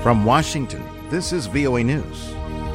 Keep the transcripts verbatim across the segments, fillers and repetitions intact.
From Washington, this is V O A News.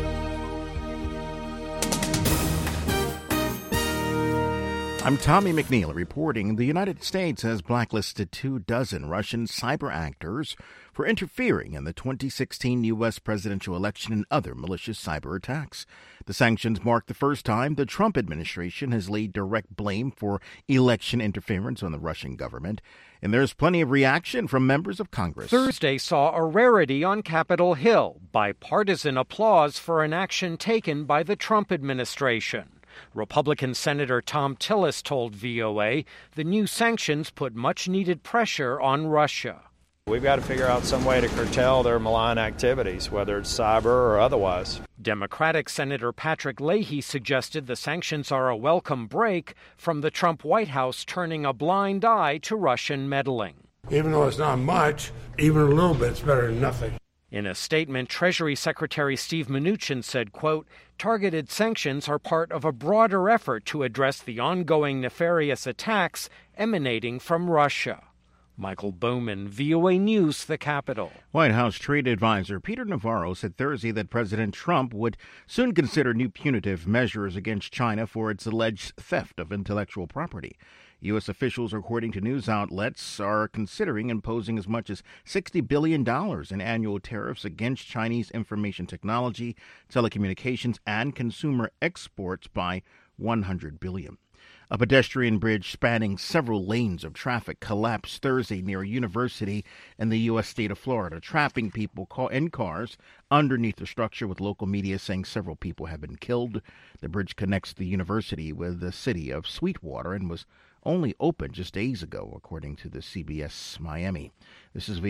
I'm Tommy McNeil reporting the United States has blacklisted two dozen Russian cyber actors for interfering in the twenty sixteen U S presidential election and other malicious cyber attacks. The sanctions mark the first time the Trump administration has laid direct blame for election interference on the Russian government, and there's plenty of reaction from members of Congress. Thursday saw a rarity on Capitol Hill, bipartisan applause for an action taken by the Trump administration. Republican Senator Thom Tillis told V O A the new sanctions put much-needed pressure on Russia. We've got to figure out some way to curtail their malign activities, whether it's cyber or otherwise. Democratic Senator Patrick Leahy suggested the sanctions are a welcome break from the Trump White House turning a blind eye to Russian meddling. Even though it's not much, even a little bit's better than nothing. In a statement, Treasury Secretary Steve Mnuchin said, quote, targeted sanctions are part of a broader effort to address the ongoing nefarious attacks emanating from Russia. Michael Bowman, V O A News, the Capitol. White House trade advisor Peter Navarro said Thursday that President Trump would soon consider new punitive measures against China for its alleged theft of intellectual property. U S officials, according to news outlets, are considering imposing as much as sixty billion dollars in annual tariffs against Chinese information technology, telecommunications, and consumer exports by one hundred billion dollars. A pedestrian bridge spanning several lanes of traffic collapsed Thursday near a university in the U S state of Florida, trapping people in cars underneath the structure, with local media saying several people have been killed. The bridge connects the university with the city of Sweetwater and was only opened just days ago, according to the C B S Miami. This is